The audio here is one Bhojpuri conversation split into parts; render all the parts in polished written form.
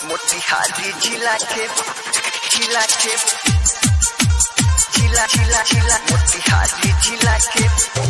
मोतिहारी जिला के मोतिहारी जिला के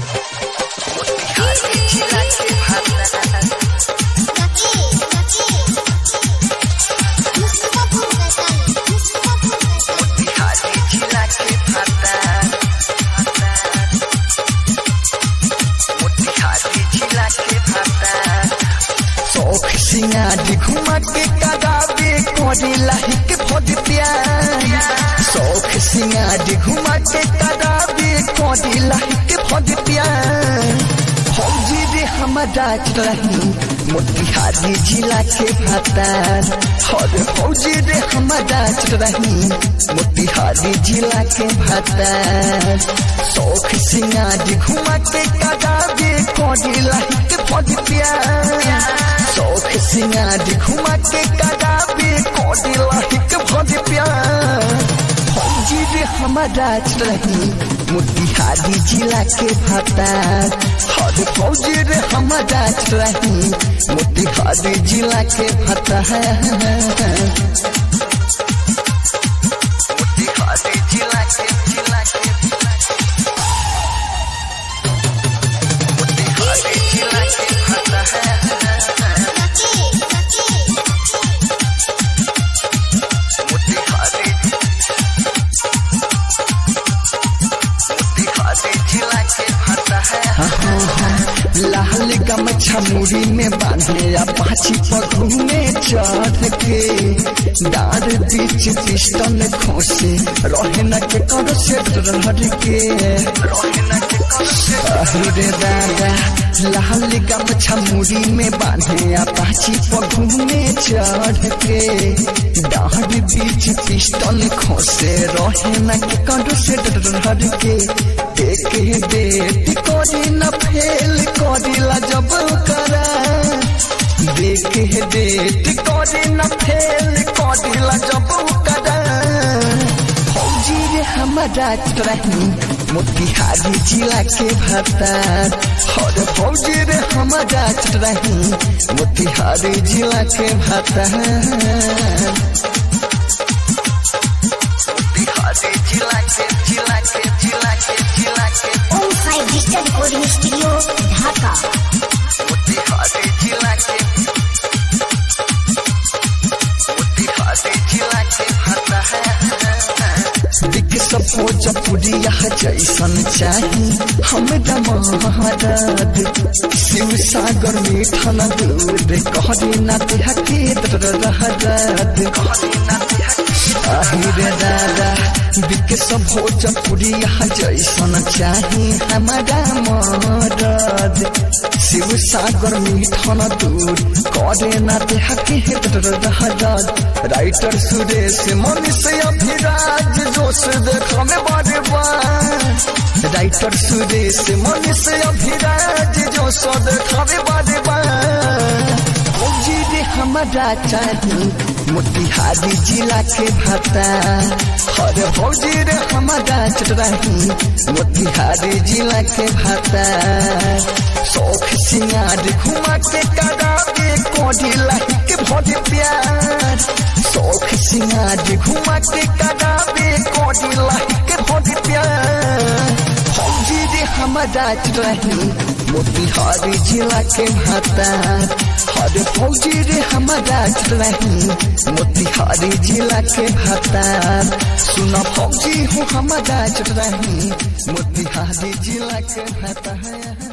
शौक सिंगारी घुमा के कदाबे कोरी लाही के भोज प्यार शौक सिंगारी घुमा के कदाबे कोरी लाही के भोज प्यार फौजी रे हमारा रही मोतिहारी जिला के भातार और फौजी रे हमारा रही मोतिहारी जिला के भातार शौक सिंगारी घुमा के कदाबे कोरी लाही के भोज प्यार शौक सिंगारी घुमा के कदाबे कोरी लाही के भोज प्यार फौजी रे हमारा रही मोतिहारी जिला के भातार और फौजी रे हमारा रही मोतिहारी जिला के भातार मोतिहारी जिला के मोतिहारी जिला के भातार लाल गमछा मुड़ी में बांधे अपाची पर घूमे चढ़ के डार बीच पिस्टन खोसे रहे न के कर से डर के अरे दादा लाल गमछा मुड़ी में बांधे अपाची पर घूमे चढ़ के डार बीच पिस्टन खोसे रहे न के कर से डर के देखे बेटी कोरी न फेल कोरिला जब करा देखे डेट कोरी न फेल कोरिला जब करा फौजी रे हमारा रही मोतिहारी जिला के भातार और फौजी रे हमारा रही मोतिहारी जिला के भातार मोतिहारी जिला के digital recording studio Dhaka Motihari जिला के दिख सपोज पुरिया जैसन चाही हमरा महाराज शिव सागर मीठन दूध कहरी ना देहके रहराद अहिरे दादा दिख सपोज पुरिया जैसन चाही हमरा महाराज शिव सागर मीठन दूध करे ना देहके रहराद राइटर सुरेश मनीष अभिराज जोश देखा में बड़े राइटर सुरेश मनीष अभिराज जोश देखा में बड़े फौजी रे हमारा चाही मोतिहारी जिला के भातार और फौजी रे हमारा रही मोतिहारी जिला के भातार शौक सिंगार घुमा के कदाबे कोरी लाही के भोज प्यार शौक सिंगार घुमा के कदाबे कोरी लाही के भोज प्यार फौजी रे हमारा रही मोतिहारी जिला के भातार और फौजी रे हमारा रही मोतिहारी जिला के भातार सुना फौजी हूँ हमारा रही मोतिहारी जिला के भातार।